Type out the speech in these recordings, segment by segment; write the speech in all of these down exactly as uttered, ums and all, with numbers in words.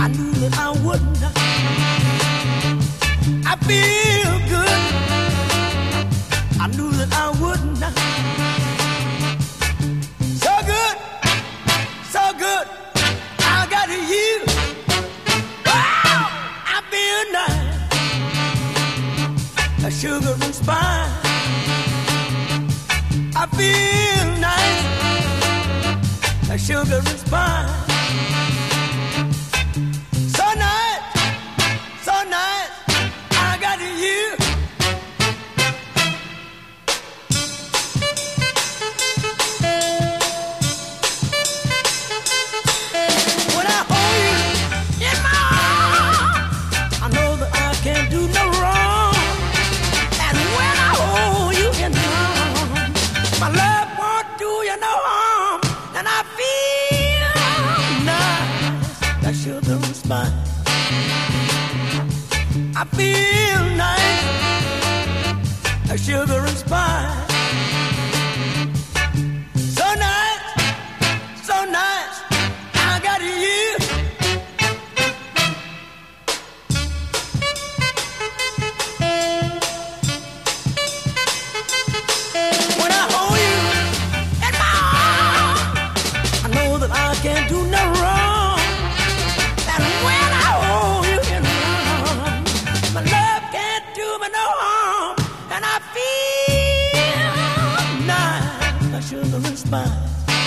I knew that I wouldn't. I feel good. I knew that I wouldn't. So good, so good. I got you. Wow, I feel nice. A sugar and spice. I feel nice. A sugar and spice. So nice, so nice. I got you. When I hold you in my arms, I know that I can't do no wrong. And when I hold you in my arms, my love won't do you no harm. And I feel nice, like sugar and spice. I feel nice, like sugar and spice. So nice, so nice, I got you. When I hold you in my arms, I know that I can't do no wrong. And when I hold you in my arms, my love can't do me no harm. And I feel nice, like sugar and spice.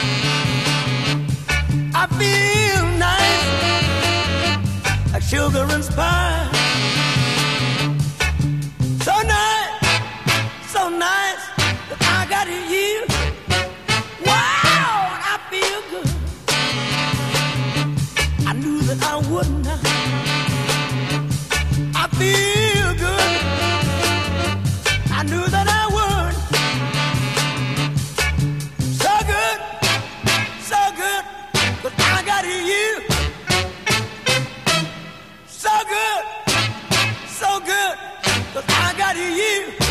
I feel nice, like sugar and spice. So nice, so nice that I got you. Wow, I feel good. I knew that I wouldn't. I feel good. I knew that I would. So good, so good, but I got you. So good, so good, but I got you.